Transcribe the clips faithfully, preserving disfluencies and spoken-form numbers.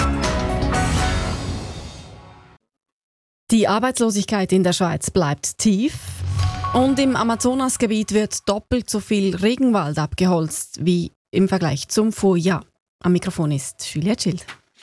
Die Arbeitslosigkeit in der Schweiz bleibt tief und im Amazonasgebiet wird doppelt so viel Regenwald abgeholzt wie im Vergleich zum Vorjahr. Am Mikrofon ist Julia Schild.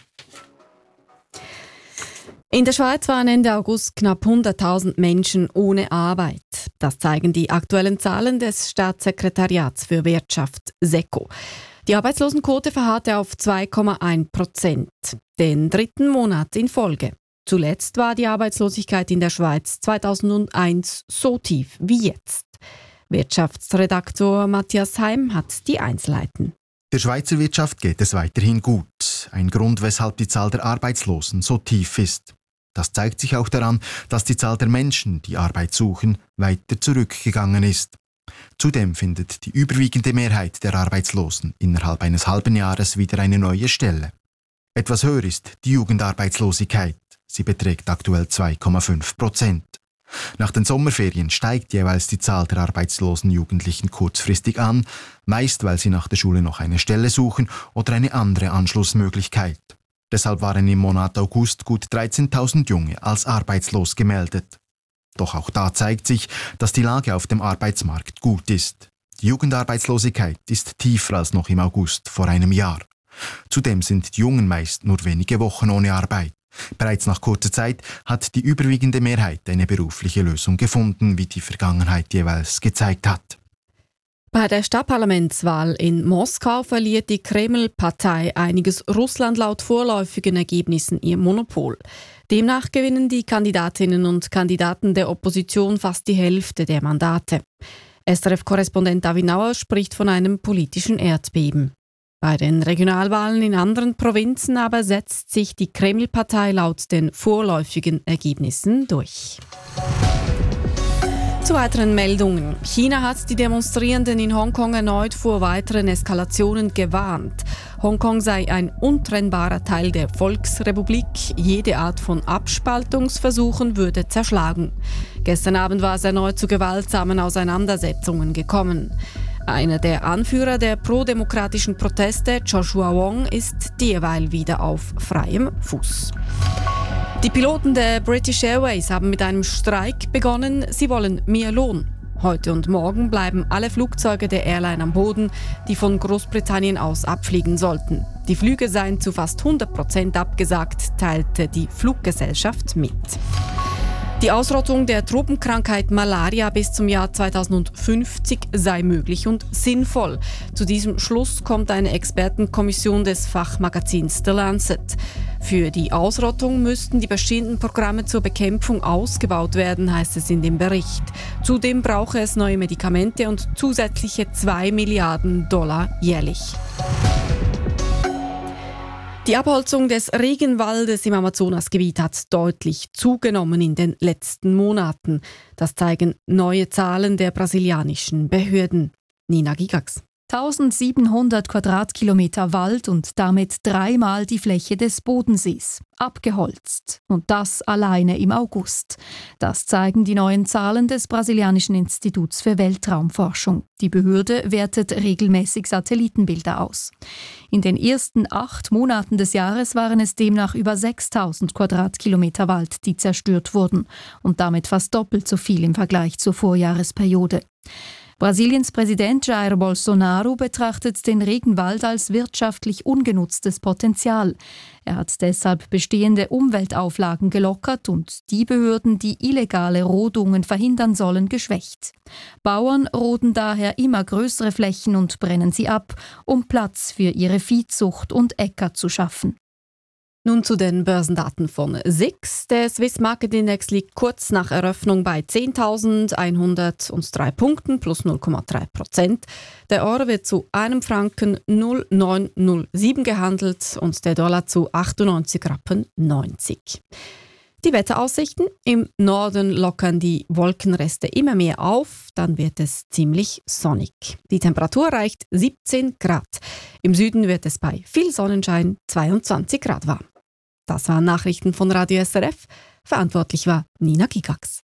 In der Schweiz waren Ende August knapp hunderttausend Menschen ohne Arbeit. Das zeigen die aktuellen Zahlen des Staatssekretariats für Wirtschaft SECO. Die Arbeitslosenquote verharrte auf zwei Komma eins Prozent, den dritten Monat in Folge. Zuletzt war die Arbeitslosigkeit in der Schweiz zweitausendeins so tief wie jetzt. Wirtschaftsredaktor Matthias Heim hat die Einzelheiten. Der Schweizer Wirtschaft geht es weiterhin gut. Ein Grund, weshalb die Zahl der Arbeitslosen so tief ist. Das zeigt sich auch daran, dass die Zahl der Menschen, die Arbeit suchen, weiter zurückgegangen ist. Zudem findet die überwiegende Mehrheit der Arbeitslosen innerhalb eines halben Jahres wieder eine neue Stelle. Etwas höher ist die Jugendarbeitslosigkeit. Sie beträgt aktuell zwei Komma fünf Prozent. Nach den Sommerferien steigt jeweils die Zahl der arbeitslosen Jugendlichen kurzfristig an, meist weil sie nach der Schule noch eine Stelle suchen oder eine andere Anschlussmöglichkeit. Deshalb waren im Monat August gut dreizehntausend Junge als arbeitslos gemeldet. Doch auch da zeigt sich, dass die Lage auf dem Arbeitsmarkt gut ist. Die Jugendarbeitslosigkeit ist tiefer als noch im August vor einem Jahr. Zudem sind die Jungen meist nur wenige Wochen ohne Arbeit. Bereits nach kurzer Zeit hat die überwiegende Mehrheit eine berufliche Lösung gefunden, wie die Vergangenheit jeweils gezeigt hat. Bei der Stadtparlamentswahl in Moskau verliert die Kreml-Partei Einiges Russland laut vorläufigen Ergebnissen ihr Monopol. Demnach gewinnen die Kandidatinnen und Kandidaten der Opposition fast die Hälfte der Mandate. S R F-Korrespondent David Nauer spricht von einem politischen Erdbeben. Bei den Regionalwahlen in anderen Provinzen aber setzt sich die Kreml-Partei laut den vorläufigen Ergebnissen durch. Zu weiteren Meldungen. China hat die Demonstrierenden in Hongkong erneut vor weiteren Eskalationen gewarnt. Hongkong sei ein untrennbarer Teil der Volksrepublik. Jede Art von Abspaltungsversuchen würde zerschlagen. Gestern Abend war es erneut zu gewaltsamen Auseinandersetzungen gekommen. Einer der Anführer der prodemokratischen Proteste, Joshua Wong, ist derweil wieder auf freiem Fuß. Die Piloten der British Airways haben mit einem Streik begonnen. Sie wollen mehr Lohn. Heute und morgen bleiben alle Flugzeuge der Airline am Boden, die von Großbritannien aus abfliegen sollten. Die Flüge seien zu fast hundert Prozent abgesagt, teilte die Fluggesellschaft mit. Die Ausrottung der Tropenkrankheit Malaria bis zum Jahr zweitausendfünfzig sei möglich und sinnvoll. Zu diesem Schluss kommt eine Expertenkommission des Fachmagazins The Lancet. Für die Ausrottung müssten die bestehenden Programme zur Bekämpfung ausgebaut werden, heißt es in dem Bericht. Zudem brauche es neue Medikamente und zusätzliche zwei Milliarden Dollar jährlich. Die Abholzung des Regenwaldes im Amazonasgebiet hat deutlich zugenommen in den letzten Monaten. Das zeigen neue Zahlen der brasilianischen Behörden. Nina Gigax. eintausendsiebenhundert Quadratkilometer Wald und damit dreimal die Fläche des Bodensees. Abgeholzt. Und das alleine im August. Das zeigen die neuen Zahlen des brasilianischen Instituts für Weltraumforschung. Die Behörde wertet regelmäßig Satellitenbilder aus. In den ersten acht Monaten des Jahres waren es demnach über sechstausend Quadratkilometer Wald, die zerstört wurden. Und damit fast doppelt so viel im Vergleich zur Vorjahresperiode. Brasiliens Präsident Jair Bolsonaro betrachtet den Regenwald als wirtschaftlich ungenutztes Potenzial. Er hat deshalb bestehende Umweltauflagen gelockert und die Behörden, die illegale Rodungen verhindern sollen, geschwächt. Bauern roden daher immer größere Flächen und brennen sie ab, um Platz für ihre Viehzucht und Äcker zu schaffen. Nun zu den Börsendaten von S I X. Der Swiss Market Index liegt kurz nach Eröffnung bei zehntausendeinhundertdrei Punkten plus null Komma drei Prozent. Der Euro wird zu einem Franken null Komma neun null sieben gehandelt und der Dollar zu achtundneunzig Rappen neunzig. Die Wetteraussichten: Im Norden lockern die Wolkenreste immer mehr auf, dann wird es ziemlich sonnig. Die Temperatur erreicht siebzehn Grad. Im Süden wird es bei viel Sonnenschein zweiundzwanzig Grad warm. Das waren Nachrichten von Radio S R F. Verantwortlich war Nina Gigax.